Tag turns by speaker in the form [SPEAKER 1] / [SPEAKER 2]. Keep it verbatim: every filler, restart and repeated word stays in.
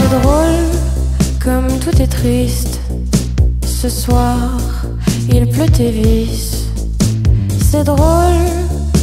[SPEAKER 1] C'est drôle, comme tout est triste. Ce soir, il pleut tes vices. C'est drôle